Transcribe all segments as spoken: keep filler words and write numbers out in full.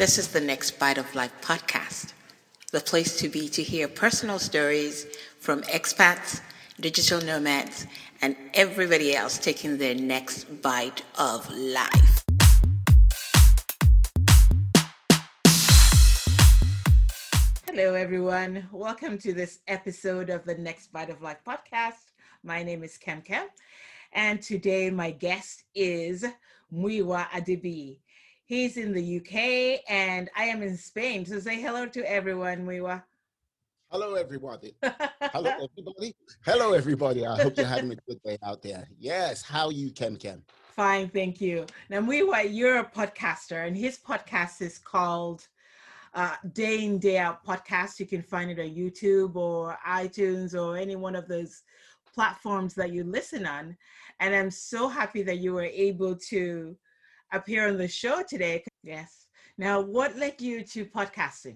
This is the Next Bite of Life podcast, the place to be to hear personal stories from expats, digital nomads, and everybody else taking their next bite of life. Hello, everyone. Welcome to this episode of the Next Bite of Life podcast. My name is Kem Kem, and today my guest is Muyiwa Adibi. He's in the U K and I am in Spain. So say hello to everyone, Muyiwa. Hello, everybody. Hello, everybody. Hello, everybody. I hope you're having a good day out there. Yes. How are you, Kem Kem? Fine, thank you. Now, Muyiwa, you're a podcaster, and his podcast is called uh, Day In, Day Out Podcast. You can find it on YouTube or iTunes or any one of those platforms that you listen on. And I'm so happy that you were able to appear on the show today. Yes. Now, what led you to podcasting?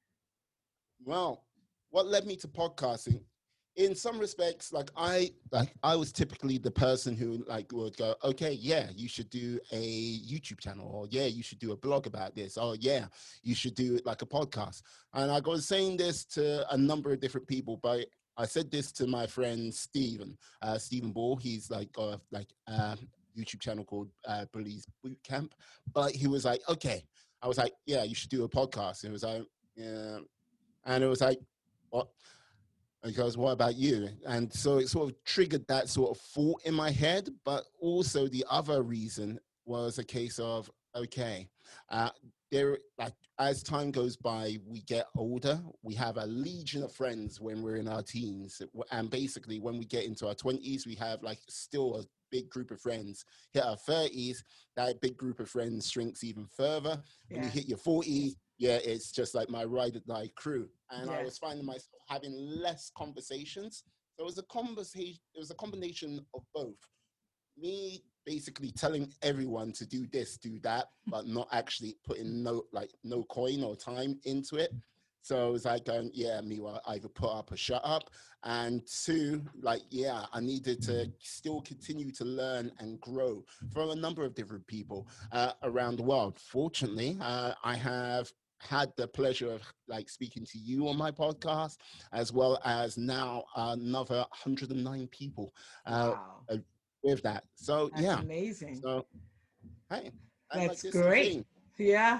Well, what led me to podcasting? In some respects, like I, like I was typically the person who like would go, okay, yeah, you should do a YouTube channel, or yeah, you should do a blog about this, or yeah, you should do like a podcast. And I was saying this to a number of different people, but I said this to my friend Stephen, uh, Stephen Ball. He's like, uh, like, uh, YouTube channel called uh, Bullies Boot Camp. But he was like, okay. I was like, yeah, you should do a podcast. And it was like, yeah. And it was like, what? And he goes, what about you? And so it sort of triggered that sort of thought in my head. But also the other reason was a case of, okay, uh, there, like, as time goes by, we get older. We have a legion of friends when we're in our teens. And basically, when we get into our twenties, we have like still a big group of friends. Hit our thirties, that big group of friends shrinks even further. When yeah. you hit your forties, yeah, it's just like my ride or die crew. And yeah. I was finding myself having less conversations. So it was a conversation, it was a combination of both. Me basically telling everyone to do this, do that, but not actually putting no like no coin or time into it. So it was like, um, yeah, me, well, either put up or shut up. And two, like, yeah, I needed to still continue to learn and grow from a number of different people uh, around the world. Fortunately, uh, I have had the pleasure of like speaking to you on my podcast, as well as now another one hundred nine people uh, wow. with that. So That's yeah, amazing. So hey, that's like great. Yeah.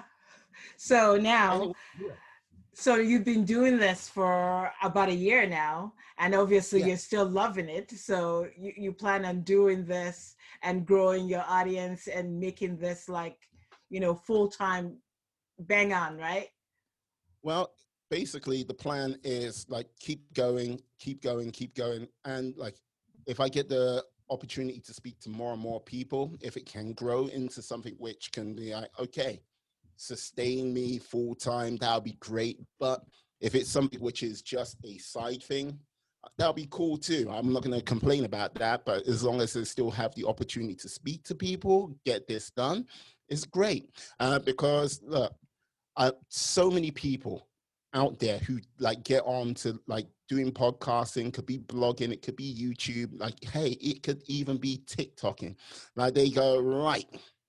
So now, anyway, yeah. So you've been doing this for about a year now, and obviously yeah. you're still loving it. So you, you plan on doing this and growing your audience and making this like, you know, full-time bang on, right? Well, basically the plan is like keep going, keep going, keep going. And like, if I get the opportunity to speak to more and more people, if it can grow into something which can be like, okay, sustain me full time, that'll be great. But if it's something which is just a side thing, that'll be cool too. I'm not going to complain about that, but as long as I still have the opportunity to speak to people, get this done, it's great. Uh, because look, uh, so many people out there who like get on to like doing podcasting, could be blogging, it could be YouTube, like, hey, it could even be TikToking. Like they go, right,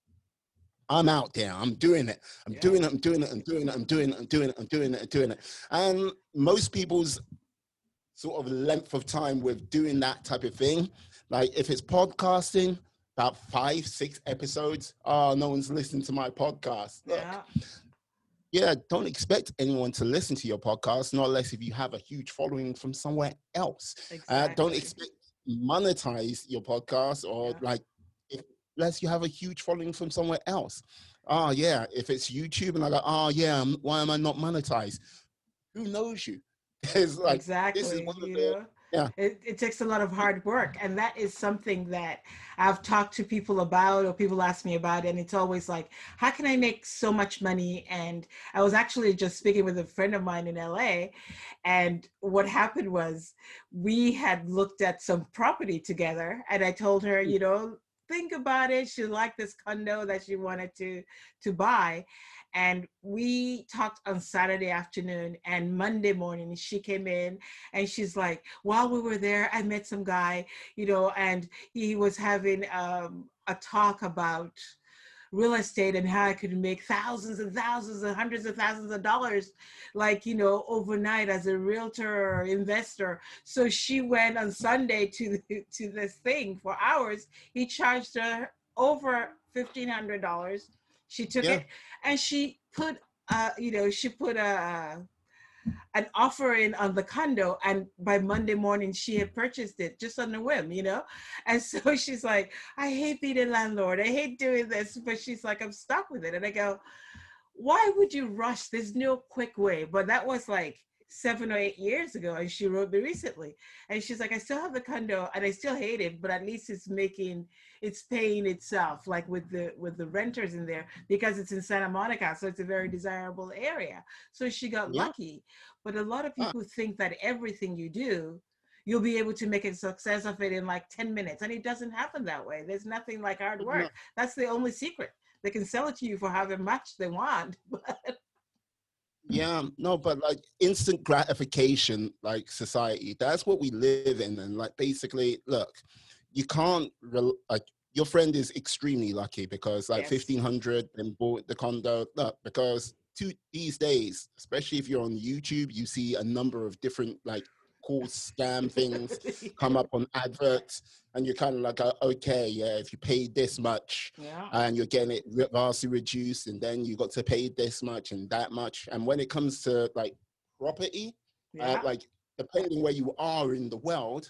I'm out there, I'm doing it, I'm yeah. doing it, I'm doing it, I'm doing it, I'm doing it, I'm doing it, I'm doing it, I'm doing it. And most people's sort of length of time with doing that type of thing, like if it's podcasting, about five, six episodes, oh, no one's listening to my podcast. Look, yeah. Yeah, don't expect anyone to listen to your podcast, not unless if you have a huge following from somewhere else. Exactly. Uh, don't expect to monetize your podcast or yeah. like, if, unless you have a huge following from somewhere else. Oh, yeah, if it's YouTube and I go, oh, yeah, why am I not monetized? Who knows you? It's like, exactly. This is one of you the, know? Yeah. It, it takes a lot of hard work. And that is something that I've talked to people about, or people ask me about, and it's always like, how can I make so much money? And I was actually just speaking with a friend of mine in L A, and what happened was we had looked at some property together, and I told her, you know, think about it. She liked this condo that she wanted to to buy. And we talked on Saturday afternoon, and Monday morning she came in and she's like, while we were there, I met some guy, you know, and he was having um, a talk about real estate and how I could make thousands and thousands and hundreds of thousands of dollars, like, you know, overnight as a realtor or investor. So she went on Sunday to the, to this thing for hours. He charged her over fifteen hundred dollars. She took Yeah. it and she put, uh, you know, she put a an offer in on the condo, and by Monday morning she had purchased it just on a whim, you know. And so she's like, I hate being a landlord, I hate doing this, but she's like, I'm stuck with it. And I go, why would you rush? There's no quick way. But that was like seven or eight years ago, and she wrote me recently, and she's like, I still have the condo and I still hate it, but at least it's making, it's paying itself, like with the with the renters in there, because it's in Santa Monica, so it's a very desirable area. So she got Yeah. lucky. But a lot of Ah, people think that everything you do, you'll be able to make a success of it in like ten minutes, and it doesn't happen that way. There's nothing like hard no. work. That's the only secret. They can sell it to you for however much they want. Yeah, no, but like instant gratification, like society, that's what we live in. And like basically, look, you can't rel like your friend is extremely lucky because like Yes. fifteen hundred and bought the condo. Look, because to these days, especially if you're on YouTube, you see a number of different like cool scam things come up on adverts, and you're kind of like, uh, okay, yeah, if you pay this much Yeah. and you're getting it re- vastly reduced, and then you got to pay this much and that much. And when it comes to like property, uh, Yeah. like depending where you are in the world,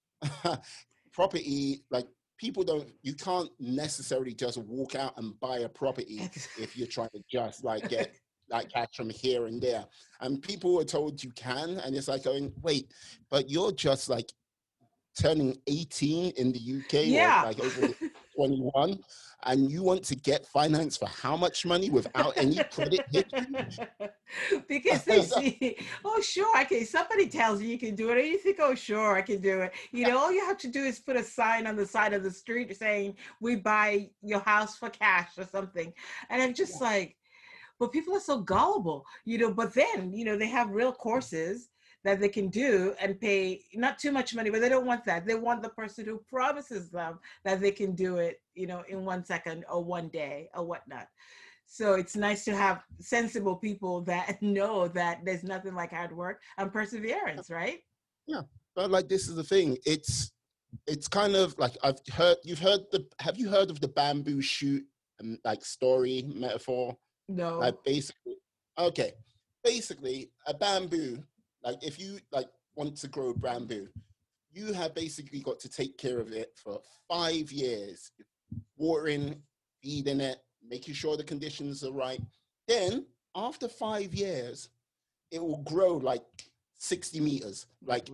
property, like people don't, you can't necessarily just walk out and buy a property if you're trying to just like get like cash from here and there. And people are told you can, and it's like going, wait, but you're just like turning eighteen in the U K or Yeah. like over twenty-one, and you want to get finance for how much money without any credit history? Because they see, oh, sure, I can. Somebody tells you you can do it, and you think, oh, sure, I can do it. You know, all you have to do is put a sign on the side of the street saying, we buy your house for cash or something. And I'm just like, but people are so gullible, you know. But then, you know, they have real courses that they can do and pay not too much money, but they don't want that. They want the person who promises them that they can do it, you know, in one second or one day or whatnot. So it's nice to have sensible people that know that there's nothing like hard work and perseverance, right? Yeah, but like this is the thing. It's it's kind of like I've heard. You've heard the. Have you heard of the bamboo shoot um, like story metaphor? Like No. basically, okay, basically a bamboo. Like if you like want to grow bamboo, you have basically got to take care of it for five years, watering, feeding it, making sure the conditions are right. Then after five years, it will grow like sixty meters, like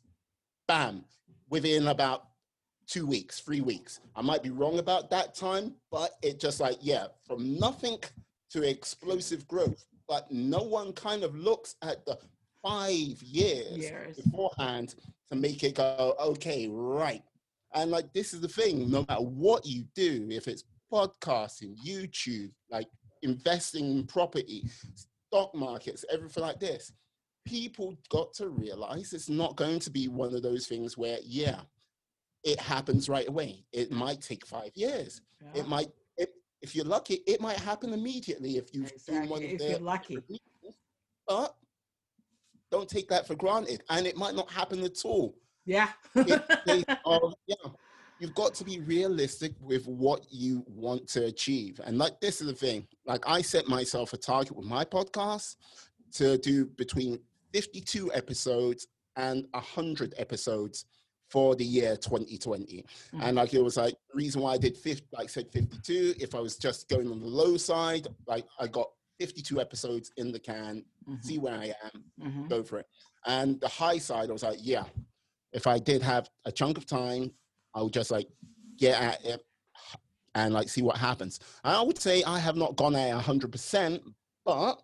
bam, within about two weeks, three weeks. I might be wrong about that time, but it just like, yeah, from nothing to explosive growth. But no one kind of looks at the five years, Years. beforehand to make it go, okay, right. And like, this is the thing, no matter what you do, if it's podcasting, YouTube, like investing in property, stock markets, everything like this, people got to realize it's not going to be one of those things where, yeah, it happens right away. It might take five years. Yeah. It might, it, if you're lucky, it might happen immediately if you've Exactly. done one of If the, you're lucky. but don't take that for granted. And it might not happen at all. Yeah. It's a case of, yeah, you've got to be realistic with what you want to achieve. And like, this is the thing, like I set myself a target with my podcast to do between fifty-two episodes and one hundred episodes for the year twenty twenty. Mm-hmm. And like, it was like, the reason why I did fifty, like said fifty-two, if I was just going on the low side, like I got fifty-two episodes in the can, mm-hmm. see where I am, mm-hmm. go for it. And the high side, I was like, yeah, if I did have a chunk of time, I would just like get at it and like see what happens. And I would say I have not gone at one hundred percent, but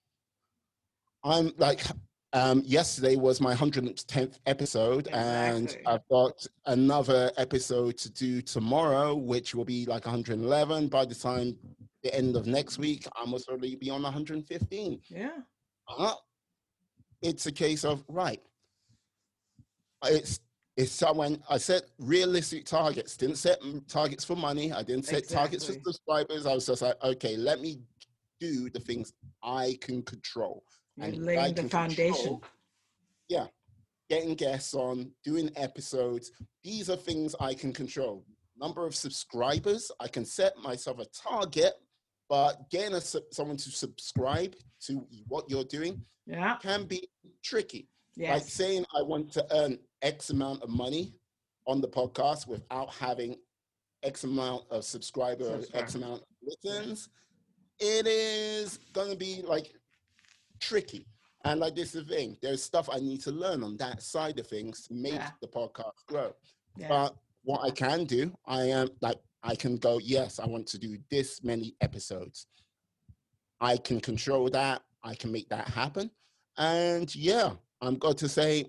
I'm like, um, yesterday was my one hundred tenth episode, exactly. And I've got another episode to do tomorrow, which will be like one hundred eleven. By the time the end of next week, I must already be on one hundred fifteen. Yeah. Uh, it's a case of, right, it's it's someone I set realistic targets, didn't set targets for money. I didn't set targets for Exactly. subscribers. I was just like, okay, let me do the things I can control. You're And what I laying the can foundation. control, yeah, getting guests on, doing episodes. These are things I can control. Number of subscribers, I can set myself a target, but getting a, someone to subscribe to what you're doing Yeah. can be tricky. Yes. Like saying I want to earn X amount of money on the podcast without having X amount of subscribers, or X amount of listens, yeah. It is going to be like tricky. And like this is the thing, there's stuff I need to learn on that side of things to make yeah. the podcast grow. Yeah. But what I can do, I am like, I can go, yes, I want to do this many episodes. I can control that. I can make that happen. And yeah, I'm going to say,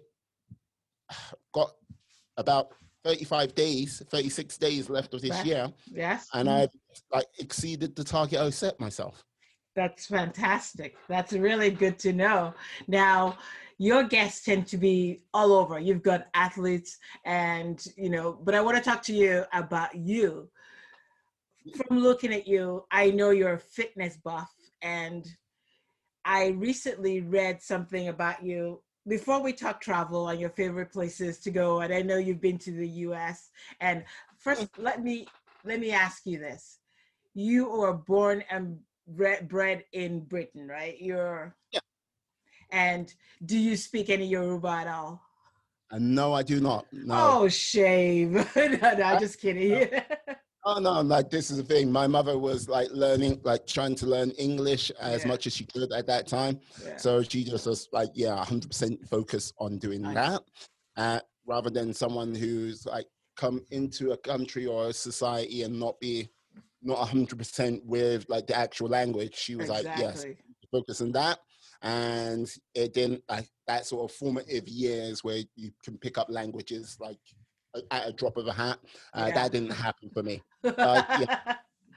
got about thirty-five days, thirty-six days left of this right. year. Yes. And I've like exceeded the target I set myself. That's fantastic. That's really good to know. Now, your guests tend to be all over. You've got athletes and, you know, but I want to talk to you about you. From looking at you, I know you're a fitness buff, and I recently read something about you. Before we talk travel and your favorite places to go, and I know you've been to the U S, and first let me let me ask you this. You were born and bred in Britain, right? You're yeah. And do you speak any Yoruba at all? Uh, no, I do not. No. Oh, shame. no, no, I'm just kidding. Oh no, like this is the thing. My mother was like learning, like trying to learn English as yeah. much as she could at that time. Yeah. So she just was like, yeah, one hundred percent focused on doing nice. that, uh, rather than someone who's like come into a country or a society and not be not one hundred percent with like the actual language. She was exactly. like, yes, focus on that. And it didn't like that sort of formative years where you can pick up languages like at a drop of a hat. Uh, yeah. That didn't happen for me. Uh, yeah.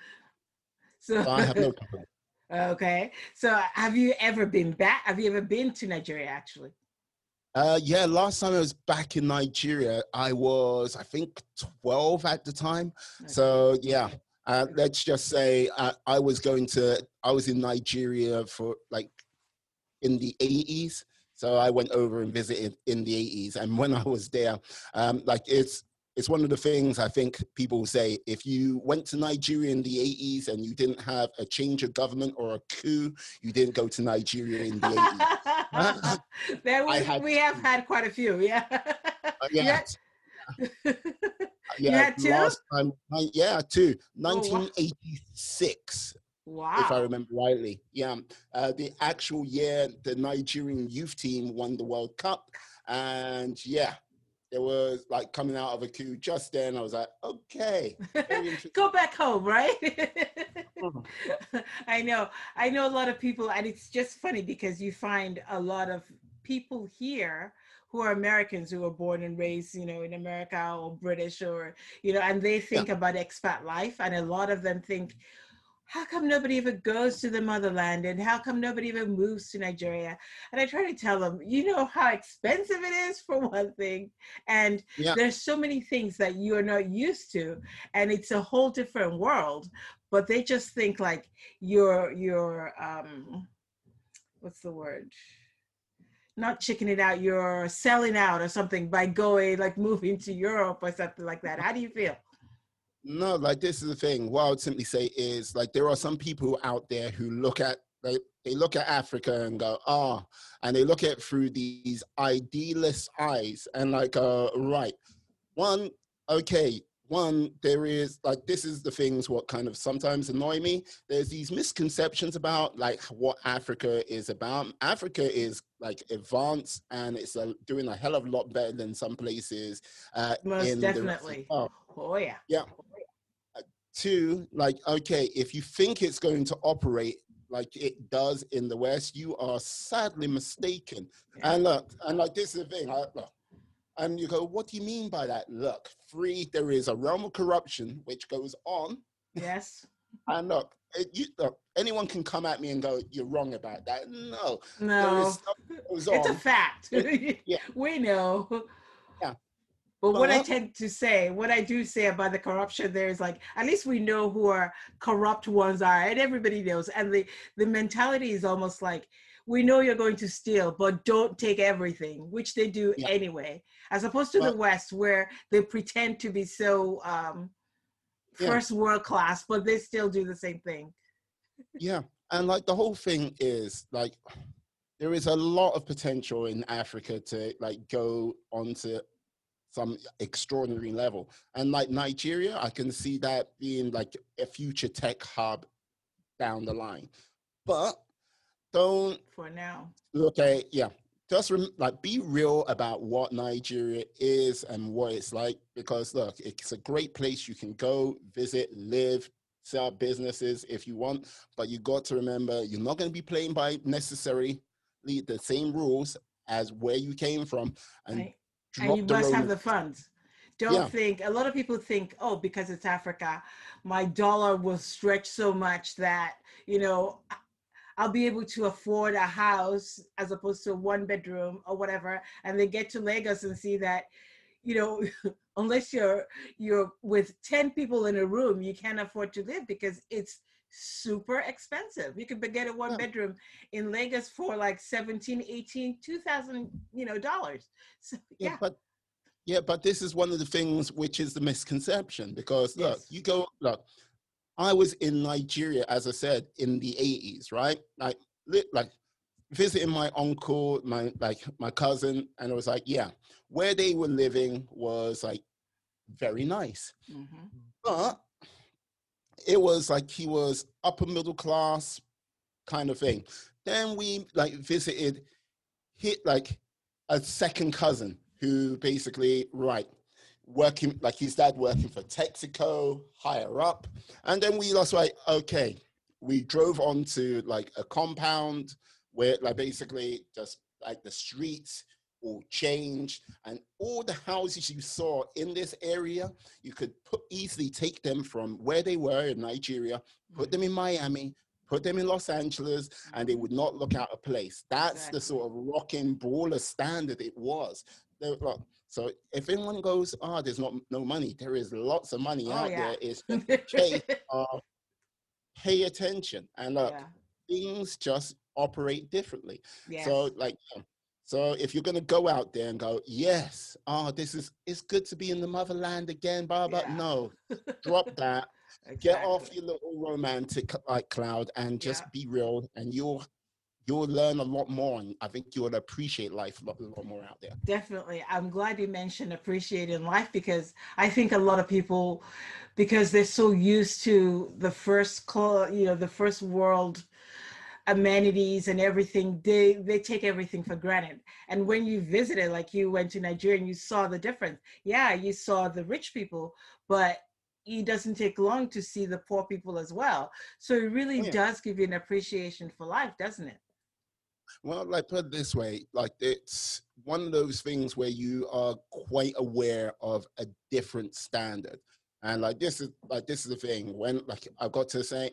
so, so I have no problem. Okay. So have you ever been back? Have you ever been to Nigeria actually? Uh, yeah, last time I was back in Nigeria, I was, I think, twelve at the time. Okay. So yeah, uh, let's just say uh, I was going to, I was in Nigeria for like in the eighties. So I went over and visited in the eighties. And when I was there, um, like it's, it's one of the things I think people say, if you went to Nigeria in the eighties and you didn't have a change of government or a coup, you didn't go to Nigeria in the eighties. there was, had, we have had quite a few, yeah. Uh, yeah. yeah. You had two? Last time, yeah, two. nineteen eighty-six. Oh, wow. Wow. If I remember rightly. Yeah. Uh, the actual year the Nigerian youth team won the World Cup. And yeah, it was like coming out of a coup just then. I was like, okay. Go back home, right? mm-hmm. I know. I know a lot of people, and it's just funny because you find a lot of people here who are Americans who were born and raised, you know, in America or British or, you know, and they think yeah. about expat life. And a lot of them think, how come nobody even goes to the motherland, and how come nobody even moves to Nigeria? And I try to tell them, you know how expensive it is for one thing, and yeah. there's so many things that you are not used to, and it's a whole different world. But they just think like you're you're um, what's the word? Not chicking it out. You're selling out or something by going like moving to Europe or something like that. How do you feel? No, like this is the thing. What I would simply say is like there are some people out there who look at like they look at Africa and go, ah, oh, and they look at it through these idealist eyes and like, uh, right, one, okay, one, there is like this is the things what kind of sometimes annoy me. There's these misconceptions about like what Africa is about. Africa is like advanced and it's uh, doing a hell of a lot better than some places. Uh, Most in definitely. The, oh, oh yeah. Yeah. Two, like, okay, if you think it's going to operate like it does in the West, you are sadly mistaken. Yeah. And look, and like this is the thing, I, look, and you go, what do you mean by that? Look, three, there is a realm of corruption which goes on. Yes. And look, it, you, look, anyone can come at me and go, you're wrong about that. No. No. There is stuff that goes it's on. a fact. Yeah. We know. Yeah. But what I But tend to say, what I do say about the corruption there is like, at least we know who our corrupt ones are, and everybody knows. And the, the mentality is almost like, we know you're going to steal, but don't take everything, which they do yeah, anyway, as opposed to the but West, where they pretend to be so um, yeah, first world class, but they still do the same thing. yeah. And like the whole thing is like there is a lot of potential in Africa to like go onto some extraordinary level. And like Nigeria, I can see that being like a future tech hub down the line. But don't For now. look at, yeah, just rem- like be real about what Nigeria is and what it's like, because look, it's a great place you can go, visit, live, set up businesses if you want, but you got to remember you're not going to be playing by necessarily the same rules as where you came from, and Right. And you drop the must have Roman. the funds. Don't Yeah, think, a lot of people think, oh, because it's Africa, my dollar will stretch so much that, you know, I'll be able to afford a house as opposed to a one bedroom or whatever. And they get to Lagos and see that, you know, unless you're you're with ten people in a room, you can't afford to live because it's super expensive. You could get a one yeah, bedroom in Lagos for like seventeen, eighteen, two thousand, you know, dollars. So yeah, yeah, but yeah, but this is one of the things which is the misconception, because look, yes. you go, look, I was in Nigeria, as I said, in the eighties, right? Like, li- like visiting my uncle, my like my cousin, and it was like, yeah, where they were living was like very nice, Mm-hmm. but it was like he was upper middle class kind of thing. Then we like visited hit like a second cousin who basically right working like his dad working for Texaco higher up, and then we lost like okay, we drove onto like a compound where like basically just like the streets all changed, and all the houses you saw in this area you could put easily take them from where they were in Nigeria, put them in Miami, put them in Los Angeles, and they Mm-hmm. would not look out of place. That's the Exactly. sort of rocking brawler standard it was. They- look, so if anyone goes, oh, there's not no money, there is lots of money Oh out yeah. there. It's just a case of pay attention. And look, Yeah. things just operate differently. So Yes. like, um, so if you're gonna go out there and go, yes, oh, this is it's good to be in the motherland again, blah blah. Yeah. No, drop that. Get off Exactly. your little romantic like cloud and Yeah. just be real, and you'll you'll learn a lot more, and I think you'll appreciate life a lot, a lot more out there. Definitely. I'm glad you mentioned appreciating life because I think a lot of people, because they're so used to the first, cl- you know, the first world amenities and everything, they they take everything for granted. And when you visited, like you went to Nigeria and you saw the difference, yeah, you saw the rich people, but it doesn't take long to see the poor people as well. So it really Oh yeah. does give you an appreciation for life, doesn't it? Well, like put it this way, like it's one of those things where you are quite aware of a different standard. And like this is like this is the thing. When like I got to say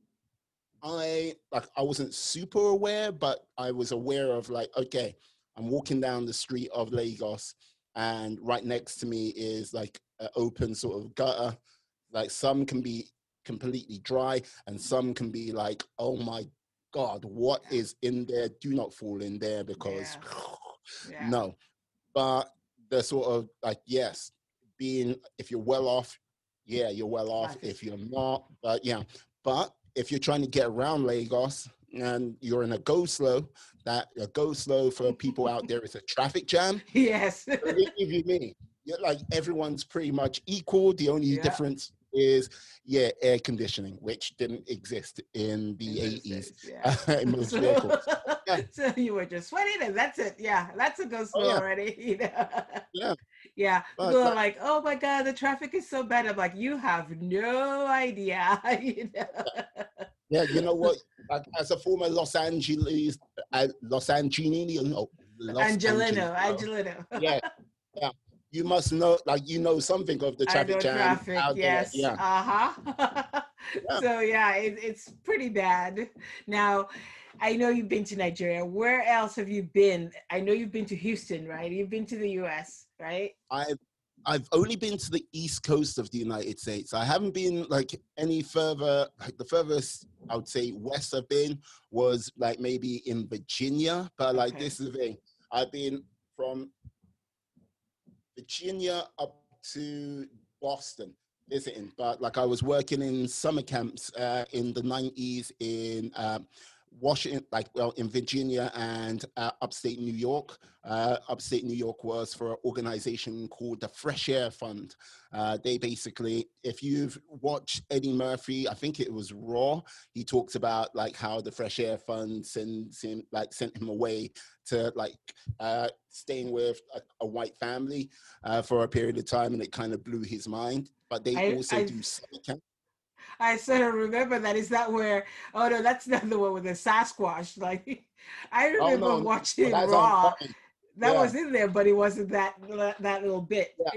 I like I wasn't super aware, but I was aware of like, okay, I'm walking down the street of Lagos and right next to me is like an open sort of gutter. Like some can be completely dry and some can be like, oh my God, what Yeah. is in there? Do not fall in there because Yeah. Yeah. no. But the sort of like, yes, being if you're well off, yeah, you're well off. Life is If you're not, but yeah. But if you're trying to get around Lagos and you're in a go slow, that a go slow for people out there is a traffic jam. yes. Believe you me, you're like everyone's pretty much equal. The only yeah. difference is, yeah, air conditioning, which didn't exist in In the those eighties days, yeah. in most So, vehicles. Yeah. so you were just sweating and that's it. Yeah, that's a go Oh slow yeah. already. You know? Yeah. Yeah, But people are like, like, "Oh my God, the traffic is so bad." I'm like, "You have no idea." you know? yeah, you know what? Like, as a former Los Angeles, uh, Los Angelino, no, Los Angelino. Angelino, Angelino. Yeah, yeah. You must know, like, you know something of the I traffic know jam traffic, out there. yes. Yeah, Uh-huh. yeah. So yeah, it, it's pretty bad. Now, I know you've been to Nigeria. Where else have you been? I know you've been to Houston, right? You've been to the U S, right? I I've only been to the East Coast of the United States. I haven't been like any further. Like the furthest I would say west I've been was like maybe in Virginia. But like Okay. this is the thing. I've been from Virginia up to Boston visiting. But like I was working in summer camps uh, in the nineties in um, Washington, like well in Virginia and uh, upstate New York. Uh, upstate New York was for an organization called the Fresh Air Fund. Uh, they basically, if you've watched Eddie Murphy, I think it was Raw, he talks about like how the Fresh Air Fund sends him, like sent him away to like uh, staying with a, a white family uh, for a period of time, and it kind of blew his mind. But they I also I do summer camp. I sort of remember that. Is that where? Oh no, that's not the one with the Sasquatch. Like, I Oh remember no, no, well, watching that's on Raw. funny. That Yeah, was in there, but it wasn't that that little bit. yeah.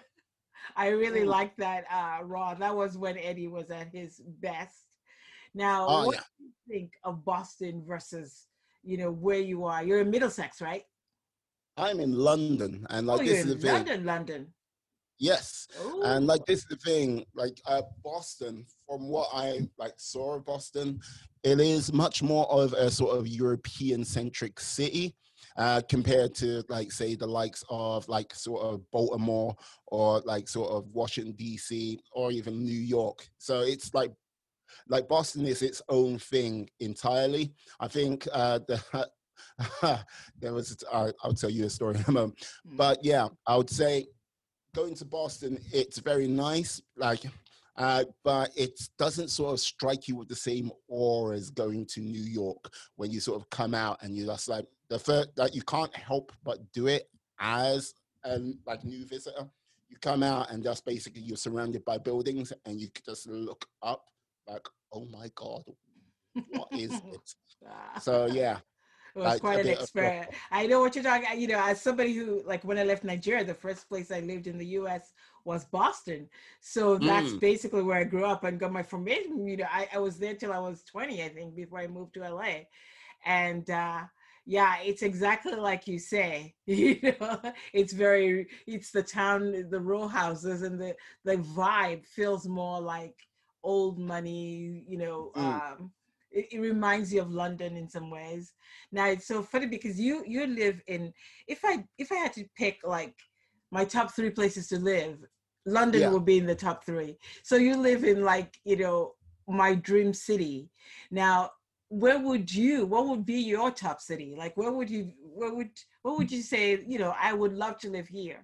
I really Mm. liked that uh, Raw. That was when Eddie was at his best. Now, Oh what yeah. do you think of Boston versus, you know, where you are? You're in Middlesex, right? I'm in London, and Oh, like you're this is the in thing. London, London. Yes, and Oh, like this is the thing. Like uh, Boston, from what I like saw of Boston, it is much more of a sort of European-centric city uh, compared to like say the likes of like sort of Baltimore or like sort of Washington D C or even New York. So it's like like Boston is its own thing entirely. I think uh, the there was uh, I'll tell you a story in a moment, mm, but yeah, I would say going to Boston, it's very nice, like, uh, but it doesn't sort of strike you with the same awe as going to New York when you sort of come out and you're just like the first, like you can't help but do it as a like new visitor. You come out and just basically you're surrounded by buildings and you just look up like, oh my God, what is mm. it? So yeah, It was like a quite an bit of experience. I know what you're talking. You know, as somebody who, like, when I left Nigeria, the first place I lived in the U S was Boston. So that's mm, basically where I grew up and got my formation. You know, I, I was there till I was twenty, I think, before I moved to L A. And uh, yeah, it's exactly like you say. You know, it's very, it's the town, the row houses, and the the vibe feels more like old money. You know. mm, Um, it, it reminds you of London in some ways. Now it's so funny because you you live in, if I if I had to pick like my top three places to live, London yeah. would be in the top three. So you live in, like, you know, my dream city. Now, where would you, what would be your top city? Like where would you where would what would you say, you know, I would love to live here?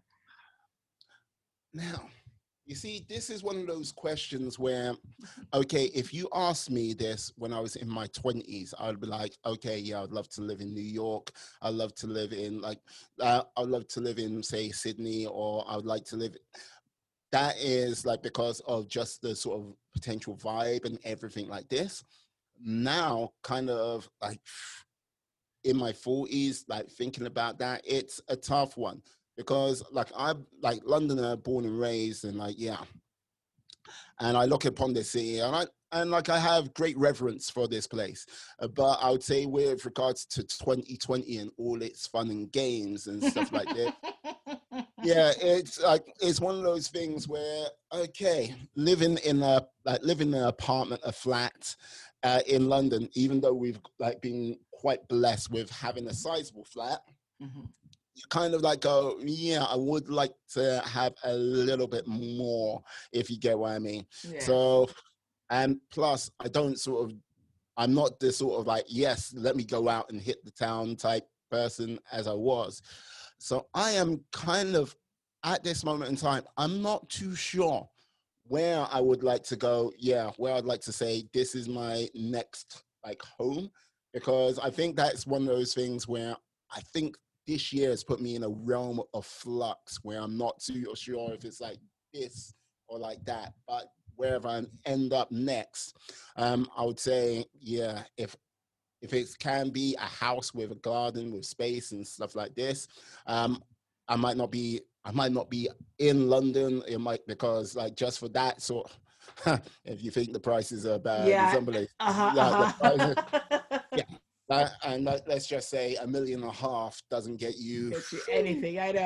Now, you see, this is one of those questions where, okay, if you asked me this when I was in my twenties, I'd be like, okay, yeah, I'd love to live in New York. I'd love to live in, like, uh, I'd love to live in, say, Sydney, or I would like to live. That is like because of just the sort of potential vibe and everything like this. Now, kind of like in my forties, like thinking about that, it's a tough one because like I'm like Londoner, born and raised, and like, yeah, and I look upon this city and I and like I have great reverence for this place. Uh, but I would say with regards to twenty twenty and all its fun and games and stuff like that, yeah, it's like it's one of those things where okay, living in a like living in an apartment, a flat uh, in London, even though we've like been quite blessed with having a sizable flat, Mhm. you kind of like go, yeah, I would like to have a little bit more, if you get what I mean. Yeah. So, and plus, I don't sort of, I'm not this sort of like, yes, let me go out and hit the town type person as I was. So I am kind of, at this moment in time, I'm not too sure where I would like to go. Yeah, where I'd like to say, this is my next like home, because I think that's one of those things where I think this year has put me in a realm of flux where I'm not too sure if it's like this or like that. But wherever I end up next, um, I would say, yeah, if if it can be a house with a garden with space and stuff like this, um, I might not be I might not be in London. It might because like just for that sort. If you think the prices are bad, in Yeah. some places, Uh-huh. like the prices, Uh-huh. yeah, uh, and let, let's just say a million and a half doesn't get you. Get you anything. I know.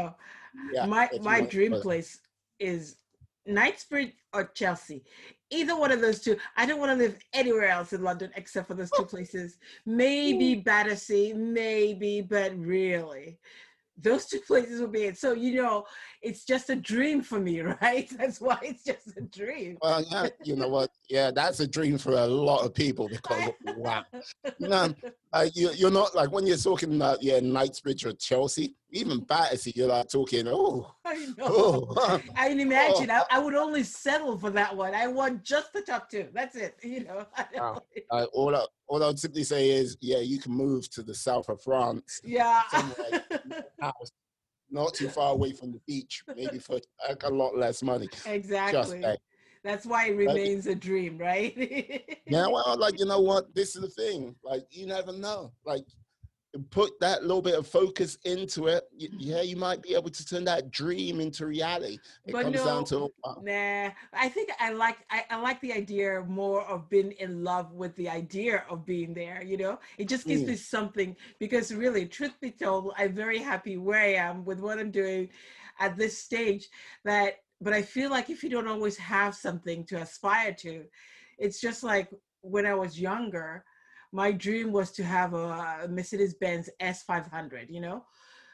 Yeah, My if you my want. dream But, place is Knightsbridge or Chelsea. Either one of those two. I don't want to live anywhere else in London except for those two places. Maybe Battersea, maybe, but really, those two places would be it. So, you know, it's just a dream for me, right? That's why it's just a dream. well, yeah, you know what? Yeah, that's a dream for a lot of people because wow, you know, like you, you're not like when you're talking about yeah, Knightsbridge or Chelsea, even Battersea, you're like talking, oh, I know. oh, I can oh. imagine. I, I would only settle for that one. I want just the top two. That's it. You know. I Wow. know. Uh, all, I, all I would simply say is, yeah, you can move to the south of France, Yeah. somewhere, house, not too far away from the beach, maybe for like, a lot less money. Just Exactly. say. That's why it But remains a dream, right? yeah, well, like you know what? This is the thing. Like you never know. Like put that little bit of focus into it. y- Yeah, you might be able to turn that dream into reality. It But comes down no, to uh, nah. I think I like I, I like the idea more of being in love with the idea of being there, you know? It just gives mm, me something because really, truth be told, I'm very happy where I am with what I'm doing at this stage that but I feel like if you don't always have something to aspire to, it's just like when I was younger, my dream was to have a Mercedes-Benz S five hundred, you know?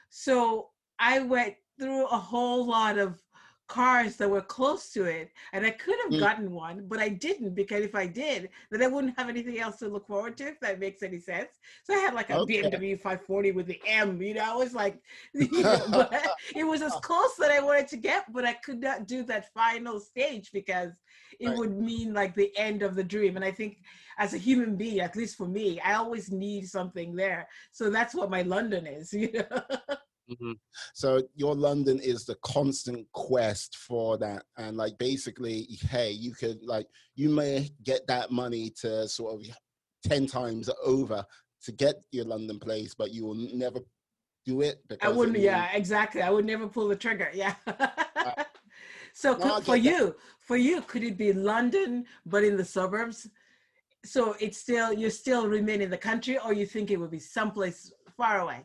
So I went through a whole lot of cars that were close to it, and I could have mm. gotten one, but I didn't because if I did, then I wouldn't have anything else to look forward to, if that makes any sense. So I had like a Okay. B M W five forty with the M, you know, I was like, you know, but it was as close that I wanted to get, but I could not do that final stage because it Right. would mean like the end of the dream. And I think as a human being, at least for me, I always need something there. So that's what my London is, you know. Mhm. So your London is the constant quest for that, and like basically, hey, you could like you may get that money to sort of ten times over to get your London place, but you will never do it I because it wouldn't, means yeah, exactly. I would never pull the trigger. Yeah. uh, So no, I could, for get that. you, for you, could it be London, but in the suburbs? So it's still, you still remain in the country, or you think it would be someplace far away?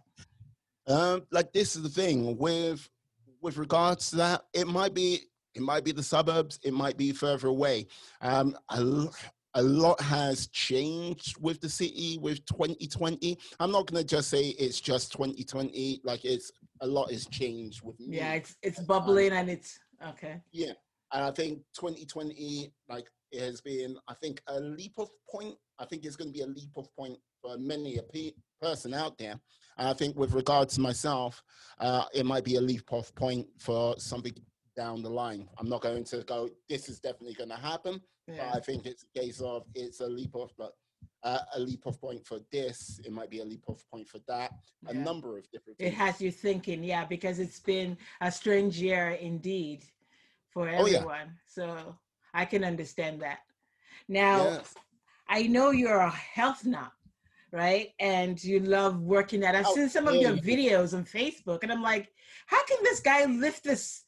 Um, like this is the thing with with regards to that, it might be it might be the suburbs, it might be further away. Um, a, l- a lot has changed with the city with twenty twenty. I'm not gonna just say it's just twenty twenty. Like it's a lot has changed with Yeah, me it's it's as time. bubbling and it's okay. Yeah, and I think twenty twenty, like, it has been, I think, a leap of point. I think it's going to be a leap of point for many a pe- person out there. And I think with regards to myself, uh, it might be a leap of point for something down the line. I'm not going to go, this is definitely going to happen, but Yeah, I think it's a case of it's a leap of, but uh, a leap of point for this. It might be a leap of point for that. A yeah. number of different It has things. you thinking, yeah, because it's been a strange year indeed for Oh yeah, everyone. So I can understand that. Now, yes. I know you're a health nut, right? And you love working out. I've How seen some of dare your you? videos on Facebook, and I'm like, how can this guy lift this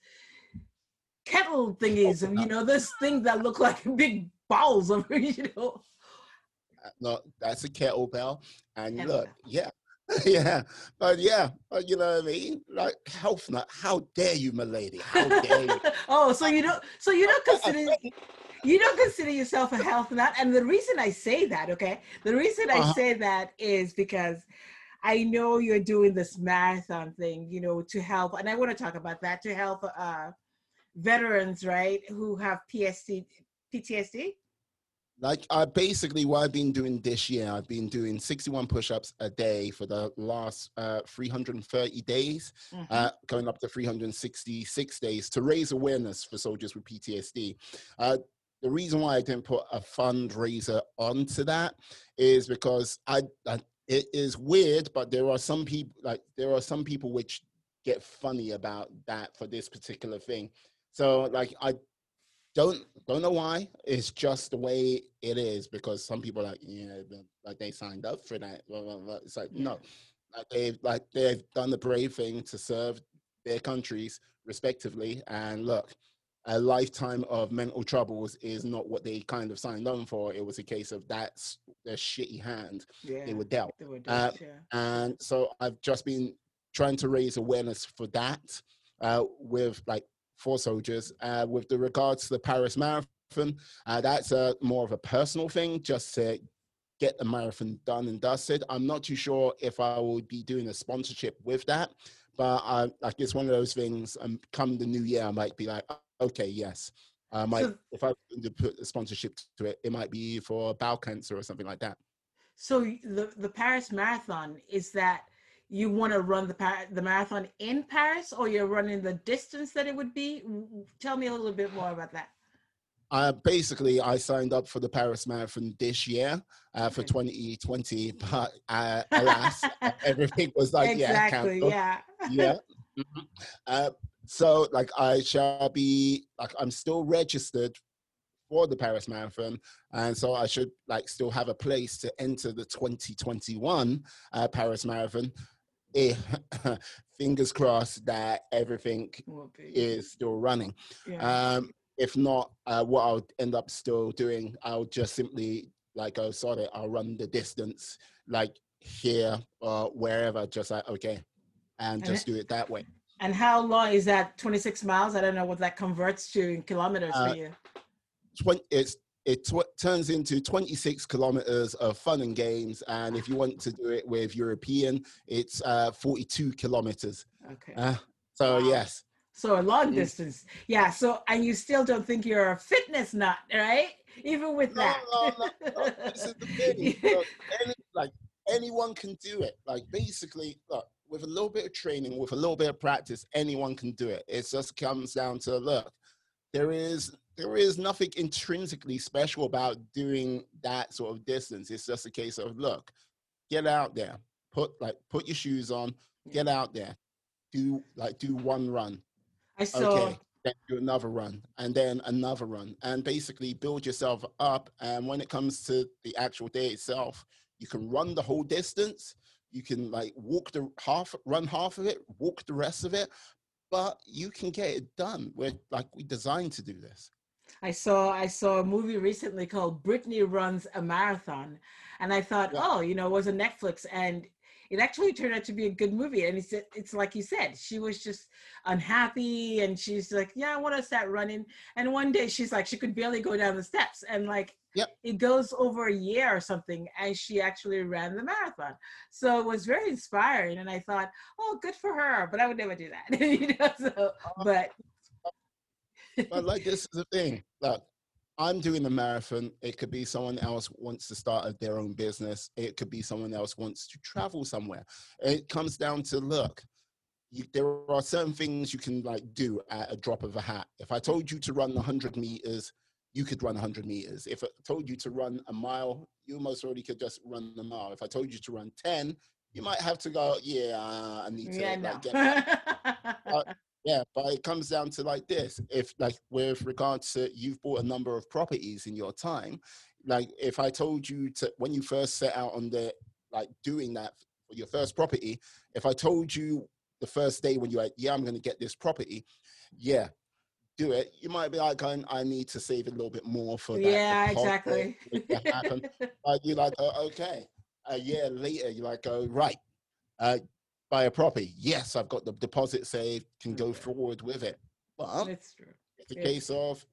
kettle thingies? And you know, this thing that look like big balls of, you know, No, that's a kettlebell. And look, kettlebell. yeah, yeah, but yeah, but you know what I mean? Like health nut. How dare you, my lady? How dare you? Oh, so you don't, so you don't I, I, consider you don't consider yourself a health nut. And the reason I say that, okay, the reason I uh, say that is because I know you're doing this marathon thing, you know, to help, and I want to talk about that to help uh, veterans, right, who have P S D, P T S D. like I basically what I've been doing this year, I've been doing sixty-one push-ups a day for the last uh, three hundred thirty days, Mm-hmm. uh, going up to three hundred sixty-six days to raise awareness for soldiers with P T S D. Uh, the reason why I didn't put a fundraiser onto that is because I, I it is weird, but there are some people like there are some people which get funny about that for this particular thing. So like I don't don't know why. It's just the way it is because some people are like, yeah, like they signed up for that. Blah, blah, blah. It's like Yeah. no, like they've like they've done the brave thing to serve their countries respectively. And look, a lifetime of mental troubles is not what they kind of signed on for. It was a case of that's their shitty hand they Yeah. were dealt. They were Uh, dealt. Yeah. and so I've just been trying to raise awareness for that. uh, with like four soldiers. Uh, with the regards to the Paris Marathon, uh, that's a more of a personal thing, just to get the marathon done and dusted. I'm not too sure if I would be doing a sponsorship with that, but I, like it's one of those things. Um, come the new year, I might be like, okay, yes. I might, So, if I was going to put a sponsorship to it, it might be for bowel cancer or something like that. so the the Paris Marathon, is that you want to run the Par- the marathon in Paris, or you're running the distance that it would be? Tell me a little bit more about that. Uh, basically, I signed up for the Paris Marathon this year uh, for Okay. twenty twenty, but uh, alas, everything was like, yeah, Exactly. cancelled. Yeah. Yeah. Mhm. Uh, so, like, I shall be, like, I'm still registered for the Paris Marathon, and so I should, like, still have a place to enter the twenty twenty-one uh, Paris Marathon. If, fingers crossed that everything Will be. is still running. Yeah. Um, if not, uh, what I'll end up still doing, I'll just simply like, oh, sorry, I'll run the distance like here or wherever, just like, okay, and And just do it that way. and how long is that? twenty-six miles? I don't know what that converts to in kilometers for Uh, you. twenty, it's, it tw- turns into twenty-six kilometers of fun and games. And if you want to do it with European, it's uh, forty-two kilometers. Okay. Uh, so, Wow. yes. So a long Mm. distance. Yeah. So, and you still don't think you're a fitness nut, right? Even with No, that. no, no, no. This is the thing. Look, any, like anyone can do it. Like basically, look, with a little bit of training, with a little bit of practice, anyone can do it. It just comes down to look. There is there is nothing intrinsically special about doing that sort of distance. It's just a case of look, get out there, put like put your shoes on, get out there, do like do one run. I saw. Okay, then do another run and then another run and basically build yourself up. And when it comes to the actual day itself, you can run the whole distance. You can like walk the half, run half of it, walk the rest of it, but you can get it done. We're like, we designed to do this. I saw I saw a movie recently called Brittany Runs a Marathon, and I thought, Yeah. oh, you know, it was a Netflix, and it actually turned out to be a good movie. And it's it's like you said, she was just unhappy, and she's like, yeah, I want to start running. And one day she's like, she could barely go down the steps, and like Yep. it goes over a year or something, and she actually ran the marathon. So it was very inspiring, and I thought, oh, good for her, but I would never do that, you know. So, but But like, this is the thing. Look, I'm doing a marathon. It could be someone else wants to start a, their own business. It could be someone else wants to travel somewhere. It comes down to look. You, there are certain things you can like do at a drop of a hat. If I told you to run one hundred meters, you could run one hundred meters. If I told you to run a mile, you most already could just run a mile. If I told you to run ten, you might have to go, yeah, I need to yeah, like no. get. Uh, yeah, but it comes down to like this. If like with regards to you've bought a number of properties in your time, like if I told you to when you first set out on the like doing that for your first property, if I told you the first day when you're like, yeah, I'm going to get this property, yeah, do it. You might be like, going, I need to save a little bit more for that Yeah, deposit exactly. to happen. But you're like, oh, okay. A year later, you're like, oh, right. Uh, buy a property. Yes, I've got the deposit saved, can go Okay. forward with it. But It's true. it's a It's case of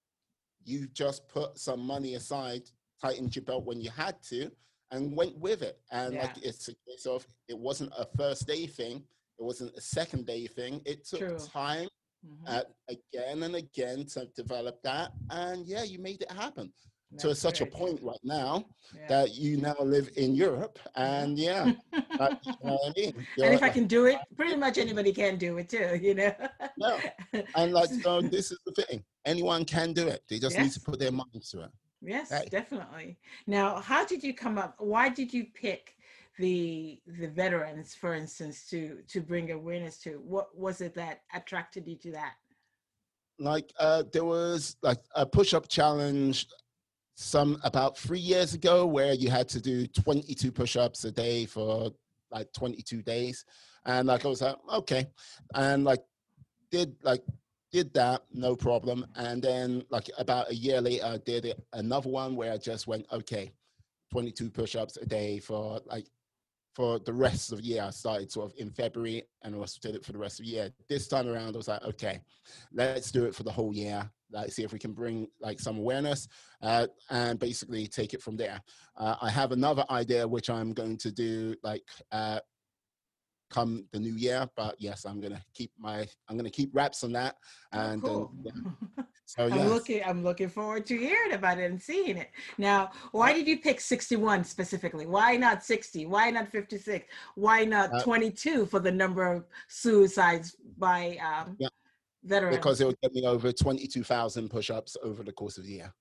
you just put some money aside, tightened your belt when you had to, and went with it. And yeah, like it's a case of it wasn't a first day thing, it wasn't a second day thing. It took true. time Mhm. uh, again and again to develop that. And yeah, you made it happen to That's such a very true. point right now Yeah. that you now live in Europe. And yeah, uh, you know what I mean? And You're if I like, can do it, pretty much anybody can do it too, you know? no. And like, so this is the thing. Anyone can do it. They just need to Yes, put their minds to it. yes, Hey, definitely. Now, how did you come up? Why did you pick the the veterans, for instance, to to bring awareness to? What was it that attracted you to that? like uh, there was like a push-up challenge some about three years ago where you had to do twenty-two push-ups a day for like twenty-two days. And like I was like, okay. And like did like did that, no problem. And then like about a year later, I did it, another one where I just went, okay, twenty-two push-ups a day for like for the rest of the year. I started sort of in February and I was did it for the rest of the year. This time around, I was like, okay, let's do it for the whole year. Like, see if we can bring like some awareness uh, and basically take it from there. Uh, I have another idea, which I'm going to do like uh, come the new year, but yes, I'm going to keep my, I'm going to keep wraps on that. And Oh, cool. then, yeah. So I'm yes. looking, I'm looking forward to hearing about it and seeing it. Now, why did you pick sixty-one specifically? Why not sixty? Why not fifty-six? Why not Uh, twenty-two for the number of suicides by um, yeah, veterans? because it would get me over twenty-two thousand push-ups over the course of the year.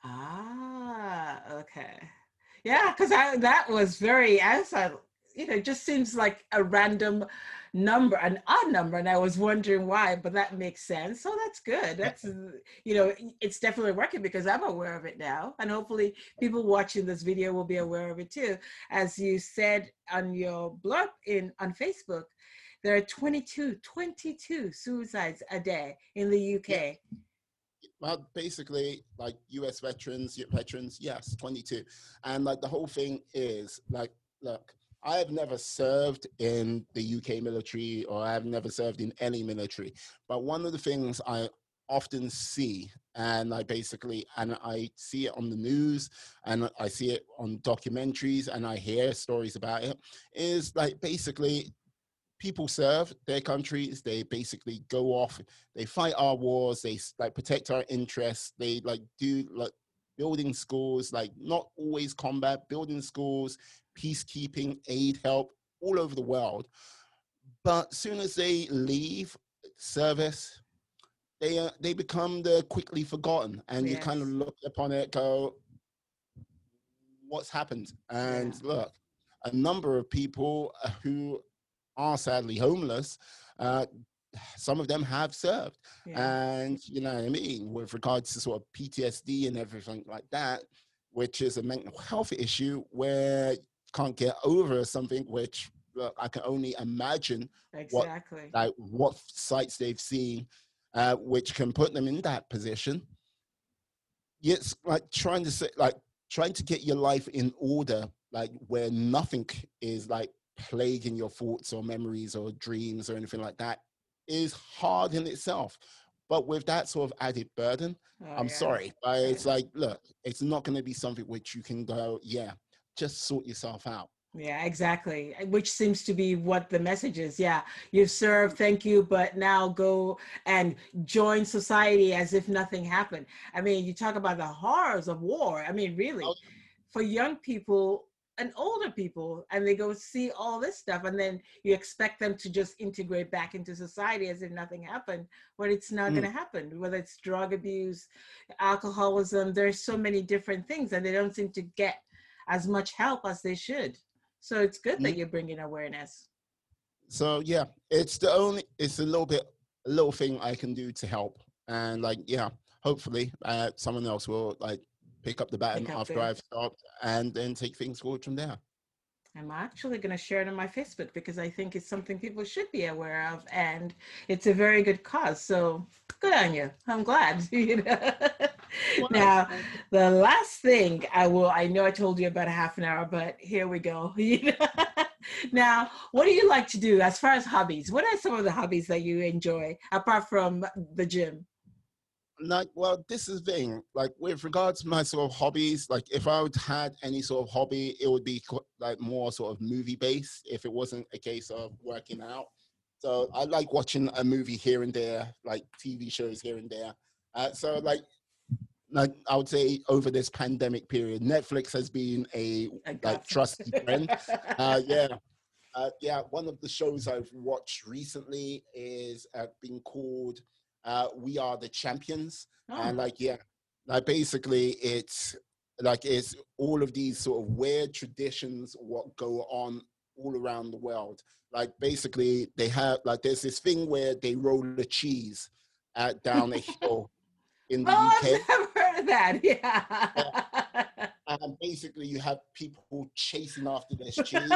Ah, okay. Yeah, because I that was very, as I, you know, it just seems like a random number, an odd number, and I was wondering why, but that makes sense. So that's good. That's, you know, it's definitely working because I'm aware of it now, and hopefully people watching this video will be aware of it too. As you said on your blog in on Facebook, there are twenty-two, twenty-two suicides a day in the U K. Yeah. Well, basically, like U S veterans, veterans, yes, twenty-two. And like the whole thing is like, look, I have never served in the U K military, or I have never served in any military. But one of the things I often see, and I basically, and I see it on the news, and I see it on documentaries, and I hear stories about it, is like basically people serve their countries. They basically go off, they fight our wars, they like protect our interests. They like do like building schools, like not always combat, building schools, peacekeeping, aid, help all over the world. But soon as they leave service, they uh, they become the quickly forgotten, and Yes. you kind of look upon it, go, what's happened? And Yeah. look, a number of people who are sadly homeless, uh, some of them have served. Yeah. And, you know what I mean, with regards to sort of P T S D and everything like that, which is a mental health issue where you can't get over something, which look, I can only imagine Exactly. what, like, what sites they've seen, uh, which can put them in that position. It's like trying to say, like, trying to get your life in order, like where nothing is like plaguing your thoughts or memories or dreams or anything like that, is hard in itself. But with that sort of added burden, Oh, I'm yeah. sorry, but it's Yeah. like, look, it's not going to be something which you can go, yeah, just sort yourself out. Yeah, exactly. Which seems to be what the message is. Yeah, you've served, thank you, but now go and join society as if nothing happened. I mean, you talk about the horrors of war. I mean, really, Oh, for young people and older people, and they go see all this stuff, and then you expect them to just integrate back into society as if nothing happened, but it's not mm. going to happen. Whether it's drug abuse, alcoholism, there's so many different things, and they don't seem to get as much help as they should. So it's good that Mm. you're bringing awareness. So yeah, it's the only, it's a little bit, a little thing I can do to help. And like, yeah, hopefully uh, someone else will like pick up the baton Pick up after the- I've stopped and then take things forward from there. I'm actually going to share it on my Facebook because I think it's something people should be aware of, and it's a very good cause. So good on you. I'm glad. You know? Well, Now, the last thing I will, I know I told you about a half an hour, but here we go. You know? Now, what do you like to do as far as hobbies? What are some of the hobbies that you enjoy apart from the gym? like, well, this is the thing, like with regards to my sort of hobbies, like if I would had any sort of hobby, it would be co- like more sort of movie based if it wasn't a case of working out. So I like watching a movie here and there, like T V shows here and there. Uh, so like, like I would say over this pandemic period, Netflix has been a I like got trusty friend. Uh, yeah. Uh, yeah, one of the shows I've watched recently is uh, being called uh, We Are the Champions. Oh. And like, yeah, like basically it's like it's all of these sort of weird traditions, what go on all around the world. Like basically they have, like there's this thing where they roll the cheese uh, down a hill in the Oh, U K. I've never heard of that. Yeah. Yeah. And basically you have people chasing after this cheese.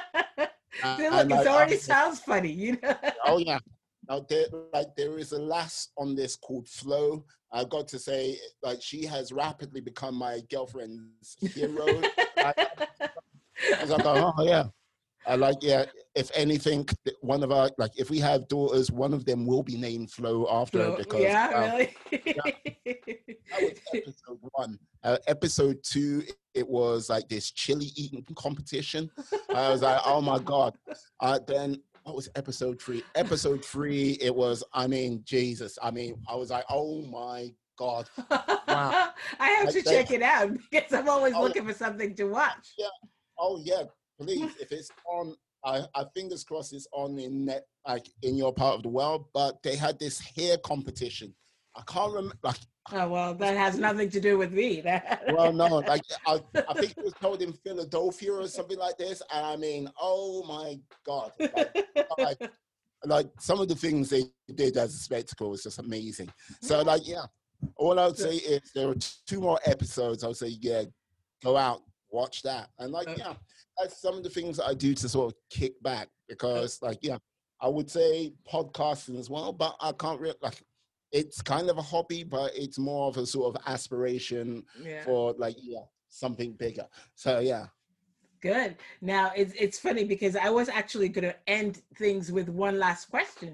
Uh, See, look, and, like, it already um, sounds funny, you know. Oh yeah. Now there, like there is a lass on this called Flo. I got to say, like she has rapidly become my girlfriend's hero. I, I was like, oh yeah. I like, yeah, if anything, th- one of our, like, if we have daughters, one of them will be named Flo after her So, because, yeah, wow, really. yeah, that was episode one. Uh, episode two, it was like this chili eating competition. I was like, oh my God. Uh, then what was episode three? Episode three, it was, I mean, Jesus. I mean, I was like, oh my God. Wow. I have Like to they, check it out because I'm always oh, looking for something to watch. yeah. Oh yeah, please. If it's on, I, I fingers crossed it's on in net, like in your part of the world. But they had this hair competition. I can't remember. Like, Oh, well, that has nothing to do with me. well, no, like I, I think it was held in Philadelphia or something like this. And I mean, oh my God, like, like, like some of the things they did as a spectacle was just amazing. So, like, yeah, all I would say is there are two more episodes. I would say, yeah, go out, watch that. And like, yeah, that's some of the things that I do to sort of kick back because, like, yeah, I would say podcasting as well, but I can't really, like, it's kind of a hobby, but it's more of a sort of aspiration Yeah. for, like, yeah, something bigger. So, yeah. Good. Now, it's, it's funny because I was actually going to end things with one last question.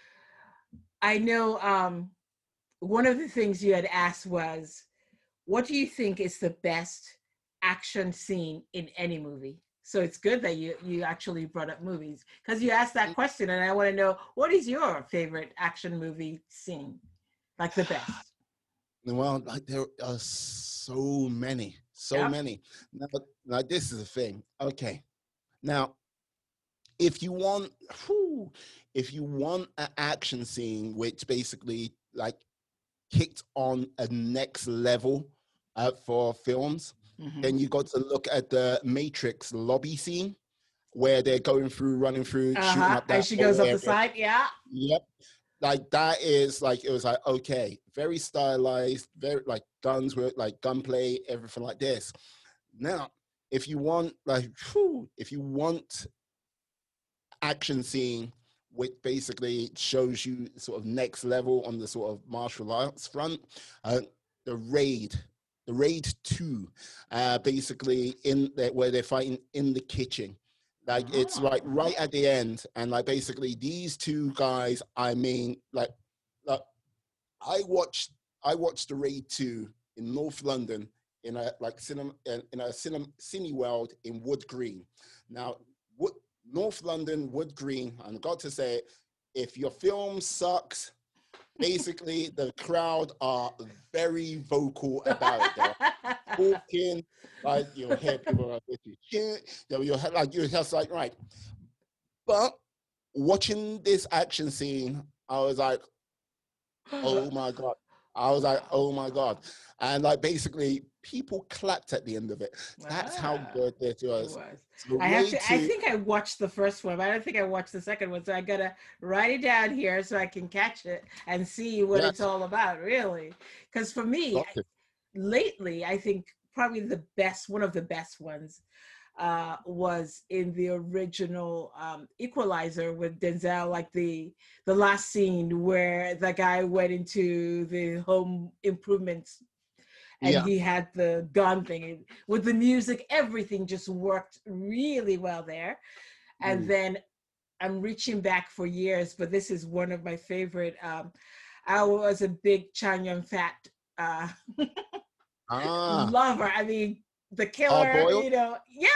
I know um, one of the things you had asked was, what do you think is the best action scene in any movie? So it's good that you you actually brought up movies because you asked that question, and I want to know, what is your favorite action movie scene, like the best? Well, like there are so many, so Yep. many. Now, now this is the thing. Okay, now if you want, whew, if you want an action scene which basically like kicked on a next level uh, for films, Mm-hmm. then you got to look at the Matrix lobby scene where they're going through, running through, shooting Uh-huh. up that And she goes whole up the area. side. Yeah. Yep. Like that is like, it was like, okay, very stylized, very like guns with like gunplay, everything like this. Now, if you want like, whew, if you want action scene which basically shows you sort of next level on the sort of martial arts front, uh, the Raid, the Raid two, uh, basically in the, where they're fighting in the kitchen. Like oh. It's like right at the end, and like basically these two guys. I mean, like, like I watched, I watched the Raid two in North London in a like cinema in a cinema Cineworld in Wood Green. Now, Wood, North London, Wood Green. I've got to say, if your film sucks, basically the crowd are very vocal about it. They're talking, like you'll hear people like this, you'll hear like you're just like right. But watching this action scene, I was like, oh my God. I was like, oh my God. And like basically people clapped at the end of it. That's ah, how good this was. It was. So I have to, to, I think I watched the first one, but I don't think I watched the second one. So I gotta write it down here so I can catch it and see what yes. it's all about, really. Because for me, I, lately, I think probably the best, one of the best ones uh was in the original um Equalizer with Denzel, like the the last scene where the guy went into the home improvements and yeah. he had the gun thing with the music, everything just worked really well there. And mm. then I'm reaching back for years, but this is one of my favorite. um I was a big Chow Yun-fat uh ah. lover. I mean, the killer, you know, yeah,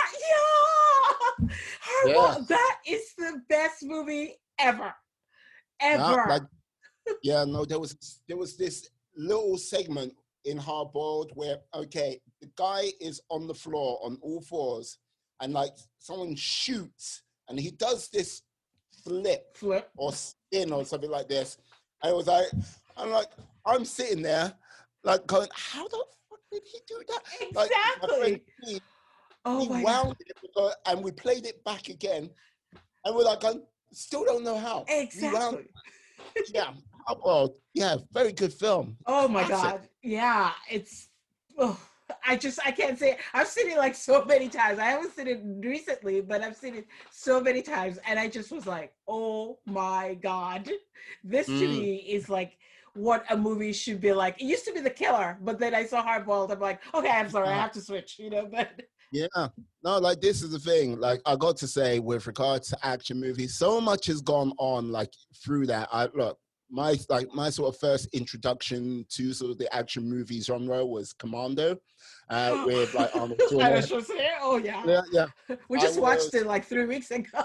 yeah, yeah. That is the best movie ever, ever. Uh, like, yeah, no, there was there was this little segment in Hard Boiled where, okay, the guy is on the floor on all fours, and like someone shoots, and he does this flip, flip or spin or something like this. I was like, I'm like, I'm sitting there, like going, how the did he do that? Exactly. Like, he, oh he my wound God. it because, and we played it back again, and we're like, I still don't know how. Exactly. Yeah. Oh, yeah. Very good film. Oh my Classic. God. Yeah. It's. Oh, I just I can't say it. I've seen it like so many times. I haven't seen it recently, but I've seen it so many times, and I just was like, oh my God, this mm. to me is like what a movie should be like. It used to be The Killer, but then I saw Hard Boiled. I'm like, okay, I'm sorry, I have to switch, you know. But Yeah, no, like this is the thing. Like I got to say, with regards to action movies, so much has gone on. Like through that, I look my like my sort of first introduction to sort of the action movie genre was Commando, uh, with like Arnold I was Schwarzenegger. just saying, oh yeah, Yeah, yeah. we I just watched was it like three weeks ago.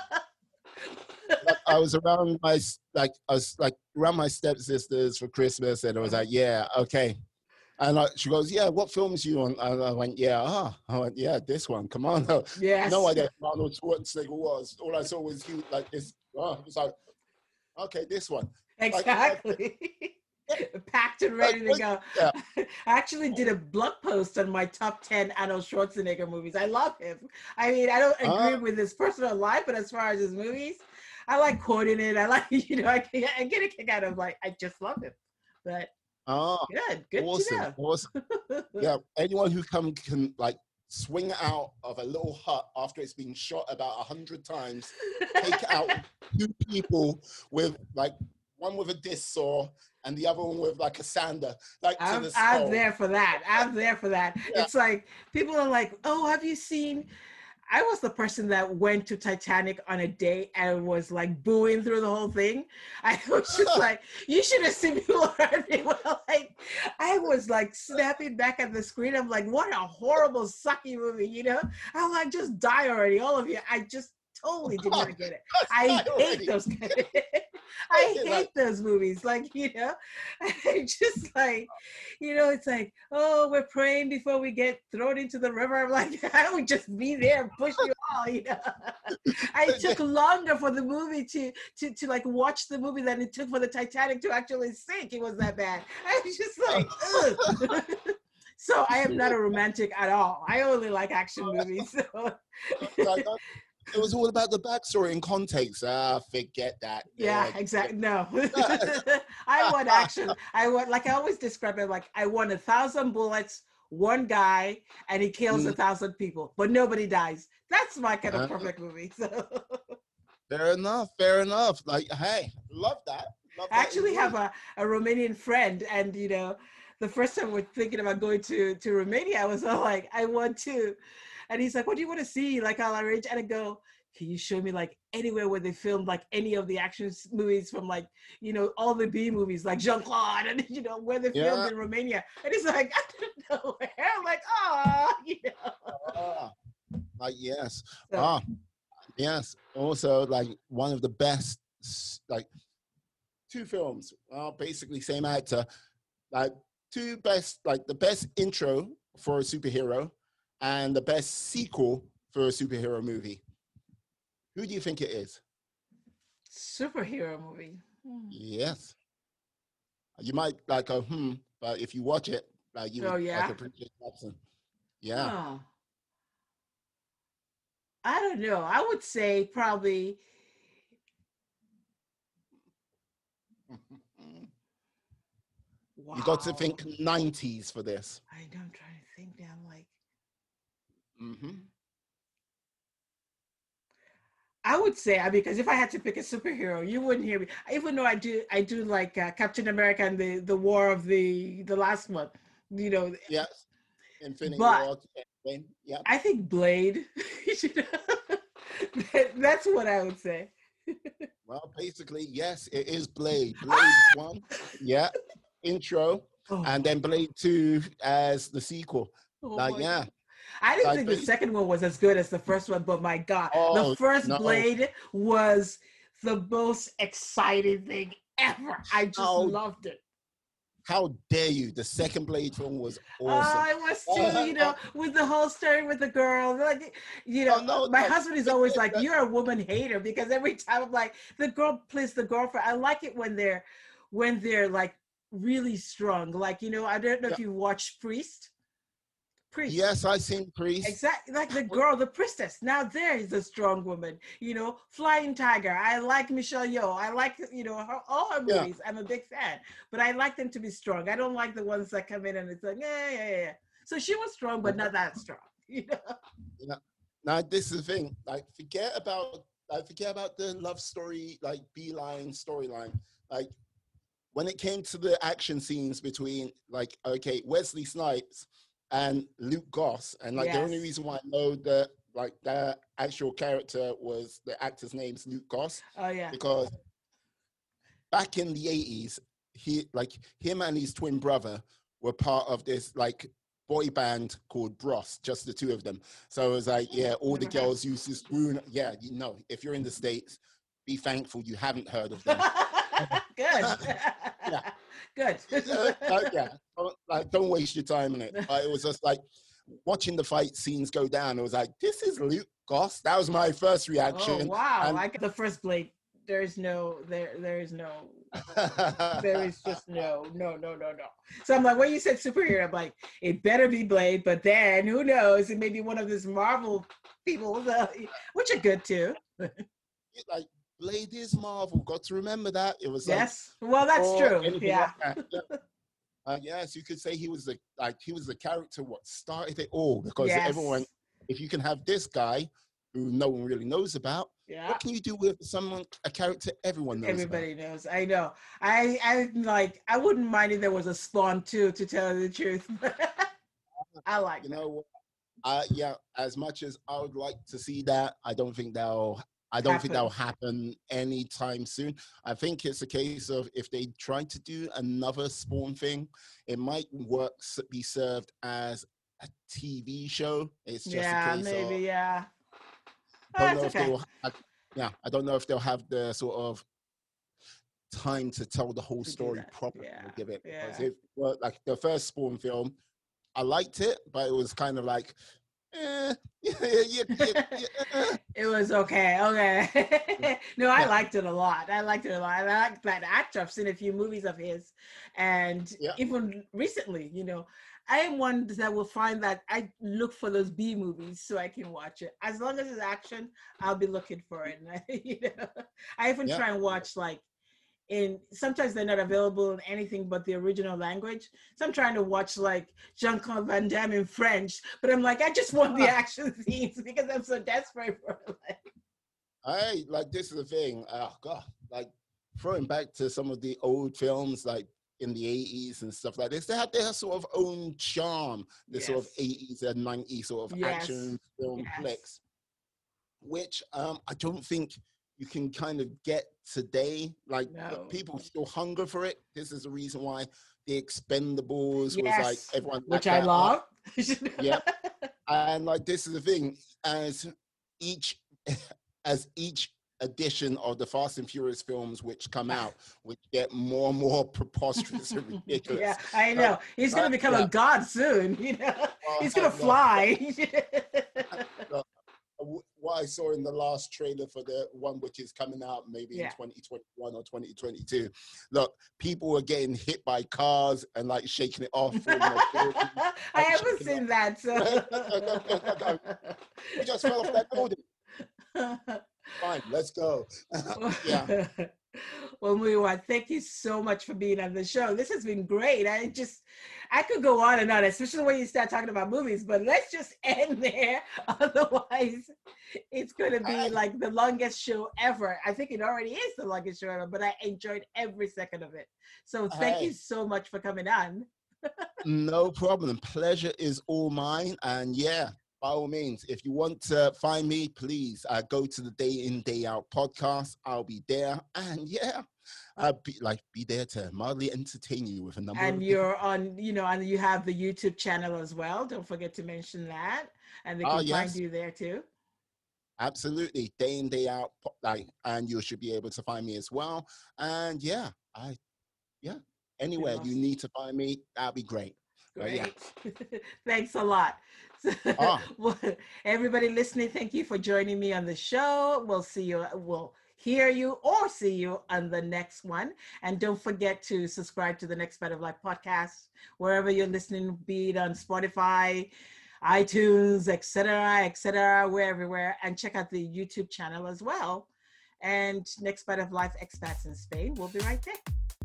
like I was around my s- like I was like around my stepsisters for Christmas, and I was like, yeah, okay. And like, she goes, yeah, what films you on? And I went, yeah, ah, I went, yeah, this one. Come on, no, no Yes, idea who Arnold Schwarzenegger was. All I saw was he like this. Oh, it's like, okay, this one. Like, like, exactly. Packed and like, ready to like, go. yeah. I actually did a blog post on my top ten Arnold Schwarzenegger movies. I love him. I mean, I don't agree Ah, with his personal life, but as far as his movies, I like quoting it. I like, you know, I, get- I get a kick out of like, I just love him. But ah, good, good awesome, to awesome. know. Yeah, anyone who come can like swing out of a little hut after it's been shot about a hundred times, take out two people with like one with a disc saw and the other one with like a sander, like to I'm the I'm skull. there for that. I'm there for that. Yeah. It's like people are like, "Oh, have you seen?" I was the person that went to Titanic on a day and was like booing through the whole thing. I was just like, "You should have seen people around me." Well, like, I was like snapping back at the screen. I'm like, "What a horrible, sucky movie!" You know? I'm like, "Just die already, all of you." I just totally did not get it. That's I not hate already. those. I Like, hate those movies. Like, you know, I just like, you know, it's like, oh, we're praying before we get thrown into the river. I'm like, I would just be there and push you all, you know. I took longer for the movie to to to like watch the movie than it took for the Titanic to actually sink. It was that bad. I was just like, ugh. So I am not a romantic at all. I only like action movies. So like, it was all about the backstory and context. Ah, forget that. yeah, Yeah. exactly. No, I want action. I want, like I always describe it, like I want a thousand bullets, one guy, and he kills a Mm, thousand people, but nobody dies. That's my kind of uh, perfect movie. So fair enough. Fair enough. Like, hey, love that. Love I that actually have indeed. a, a Romanian friend, and you know, the first time we're thinking about going to to Romania, I was all like, I want to, and he's like, what do you want to see? Like I'll arrange, and I go, can you show me like anywhere where they filmed like any of the action movies from like you know all the B movies like Jean Claude and you know where they filmed Yeah. in Romania? And he's like, I don't know where. I'm like, oh, you know. Ah, like yes. So Ah, yes. Also, like one of the best, like two films. Well, basically same actor. Like two best, like the best intro for a superhero, and the best sequel for a superhero movie. Who do you think it is? superhero movie. Hmm. Yes. You might like a hmm, but if you watch it, like you Oh would like yeah. appreciate Watson. Yeah. Huh. I don't know. I would say probably. You got to Wow. think nineties for this. I know. I'm trying to think now. Like, Hmm. I would say, I because if I had to pick a superhero, you wouldn't hear me. Even though I do, I do like uh, Captain America and the the War of the the last one. You know, Yes. Infinity but War. Game. Yeah. I think Blade. You know? That's what I would say. Well, basically, yes, it is Blade. Blade Ah! one, yeah, intro, Oh, and then Blade two as the sequel. oh Like, my yeah, God. I didn't like, think the bas- second one was as good as the first one, but my God, the oh first no, Blade was the most exciting thing ever. I just how loved it. how dare you? The second Blade film was Oh, awesome. I was too, Uh, you uh, know, with the whole story with the girl. Like, you oh know, uh, no, my no, husband is always forget like, that. "You're a woman hater," because every time I'm like, the girl plays the girlfriend. I like it when they're when they're like really strong. Like, you know, I don't know Yeah. if you watch Priest. Priest. Yes, I seen Priest. Exactly, like the girl, the priestess. Now there is a strong woman, you know, Flying Tiger. I like Michelle Yeoh. I like, you know, her, all her Yeah, movies. I'm a big fan, but I like them to be strong. I don't like the ones that come in and it's like, yeah, yeah, yeah. So she was strong, but not that strong, you know. yeah. Now this is the thing. Like, forget about like forget about the love story, like beeline storyline. Like when it came to the action scenes between like okay Wesley Snipes and Luke Goss. And like, yes. the only reason why I know that like the actual character was the actor's name's Luke Goss. Oh yeah. Because back in the eighties, he like him and his twin brother were part of this like boy band called Bros, just the two of them. So it was like, yeah, all the girls used to screw. Yeah, you know, if you're in the States, be thankful you haven't heard of them. Good. Yeah. Good. uh, uh, yeah. Don't, like, don't waste your time on it. But it was just like watching the fight scenes go down. It was like, this is Luke Goss. That was my first reaction. Oh wow! And I got the first Blade. There's no there. There is no. There is just no, no, no, no, no. So I'm like, when you said superhero, I'm like, it better be Blade. But then who knows? It may be one of these Marvel people, which are good too. Like. Blade is Marvel. Got to remember that. It was like, yes. Well, that's true. Yeah. Like that. Yeah. Uh, yes, you could say he was the like he was the character what started it all, because yes. everyone, if you can have this guy who no one really knows about, yeah. what can you do with someone a character everyone knows? Everybody about? knows. I know. I I like. I wouldn't mind if there was a Spawn too, to tell you the truth. I like. You that. know, uh, yeah. As much as I would like to see that, I don't think they'll. I don't happen. think that'll happen anytime soon. I think it's a case of if they try to do another Spawn thing, it might work be served as a T V show. It's just yeah, a case maybe, of, yeah. I don't oh, know if okay. they'll have, yeah, I don't know if they'll have the sort of time to tell the whole to story properly. Yeah. Give it yeah. because if well, like the first Spawn film, I liked it, but it was kind of like. Eh, yeah, yeah, yeah, yeah. It was okay. Okay. No, I yeah. liked it a lot. I liked it a lot. I liked that actor. I've seen a few movies of his, and yeah. even recently, you know, I am one that will find that I look for those B movies so I can watch it. As long as it's action, I'll be looking for it. And I, you know, I even yeah. try and watch like. In sometimes they're not available in anything but the original language. So I'm trying to watch like Jean-Claude Van Damme in French, but I'm like, I just want the action scenes because I'm so desperate for it. Like, I like this is the thing. Oh God, like throwing back to some of the old films, like in the eighties and stuff like this, they had their sort of own charm. The yes. sort of eighties and nineties sort of yes. action film yes. flicks, which um, I don't think. You can kind of get today, like no. people still hunger for it. This is the reason why the Expendables yes. was like everyone, which I love. Yeah, and like this is the thing, as each as each edition of the Fast and Furious films which come out, which get more and more preposterous and ridiculous. Yeah, I know. He's gonna become yeah. a god soon. You know, well, he's gonna fly. What I saw in the last trailer for the one which is coming out maybe yeah. in twenty twenty-one or twenty twenty-two. Look, people were getting hit by cars and like shaking it off. I haven't seen that. So. We just fell off that building. Fine, let's go. Yeah. Well, Muyiwa, thank you so much for being on the show. This has been great. I just, I could go on and on, especially when you start talking about movies, but let's just end there. Otherwise, it's going to be like the longest show ever. I think it already is the longest show ever, but I enjoyed every second of it. So thank hey. you so much for coming on. No problem. Pleasure is all mine. And yeah, by all means, if you want to find me, please uh, go to the Day In, Day Out podcast. I'll be there. And yeah, I'll be like be there to mildly entertain you with a number and of you're on, you know, and you have the YouTube channel as well. Don't forget to mention that. And they can uh, yes. find you there too. Absolutely. Day In, Day Out, like, and you should be able to find me as well. And yeah, I, yeah, anywhere awesome. You need to find me, that'd be great. Great. Yeah. Thanks a lot. Ah. Well, everybody listening, thank you for joining me on the show. We'll see you, we'll hear you or see you on the next one. And don't forget to subscribe to the Next Bite of Life podcast, wherever you're listening, be it on Spotify, iTunes, et cetera, et cetera, we're everywhere. And check out the YouTube channel as well. And Next Bite of Life Expats in Spain. We'll be right there.